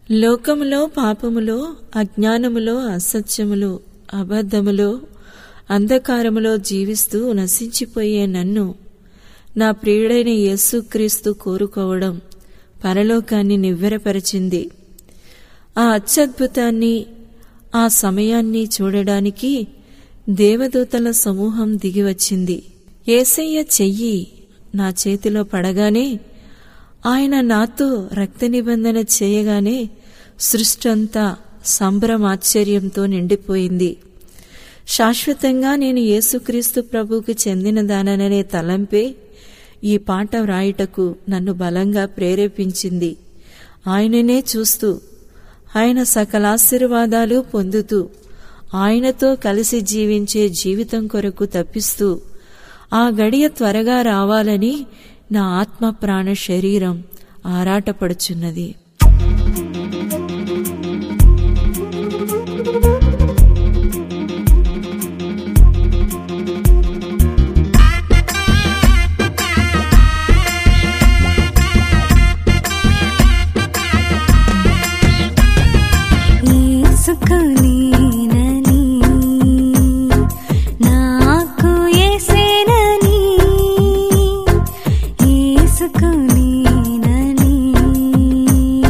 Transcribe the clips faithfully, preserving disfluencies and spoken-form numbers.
లోకములో, పాపములో, అజ్ఞానములో, అసత్యములో, అబద్ధములో, అంధకారములో జీవిస్తూ నశించిపోయే నన్ను నా ప్రియుడైన యేసుక్రీస్తు కోరుకోవడం పరలోకాన్ని నివ్వెరపరిచింది. ఆ అత్యద్భుతాన్ని, ఆ సమయాన్ని చూడడానికి దేవదూతల సమూహం దిగివచ్చింది. యేసయ్య చెయ్యి నా చేతిలో పడగానే, ఆయన నాతో రక్త నిబంధన చేయగానే సృష్టంతా సంభ్రమాశ్చర్యంతో నిండిపోయింది. శాశ్వతంగా నేను యేసుక్రీస్తు ప్రభువుకు చెందినదాననే తలంపే ఈ పాట వ్రాయుటకు నన్ను బలంగా ప్రేరేపించింది. ఆయననే చూస్తూ, ఆయన సకలాశీర్వాదాలు పొందుతూ, ఆయనతో కలిసి జీవించే జీవితం కొరకు తప్పిస్తూ ఆ గడియ త్వరగా రావాలని నా ఆత్మ ప్రాణ శరీరం ఆరాటపడుచున్నది. యేసుకు నేనని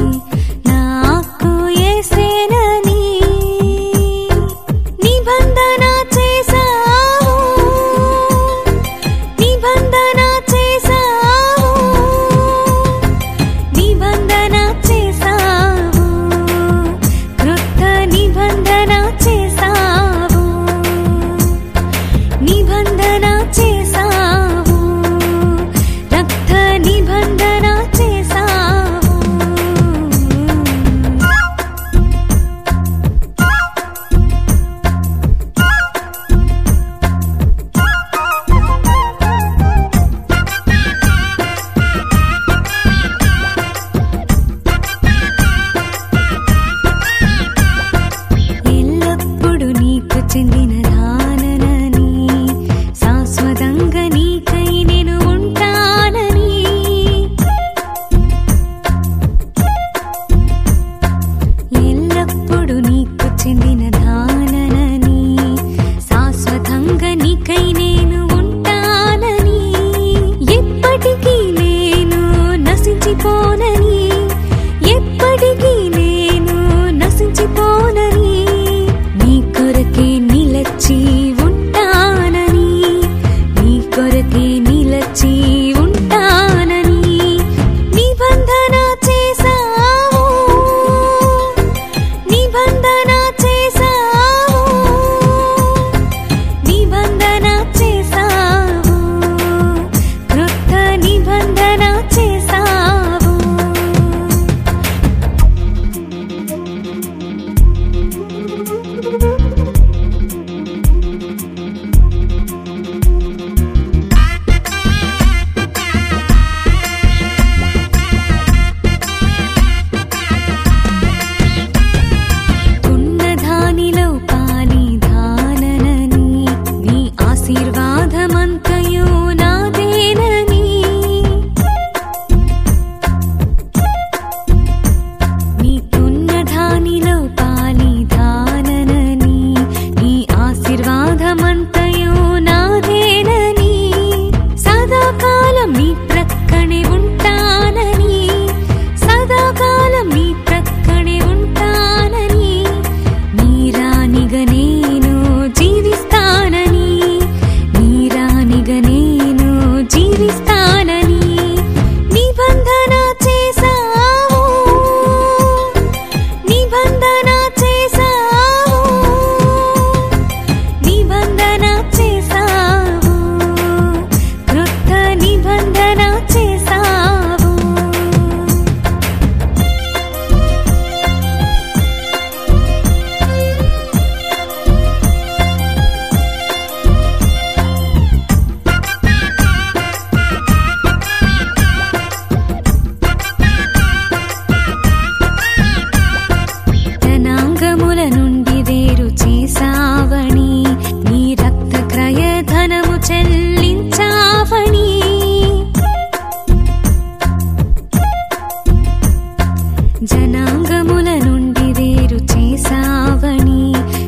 జగముల నుండి వేరు చేసావని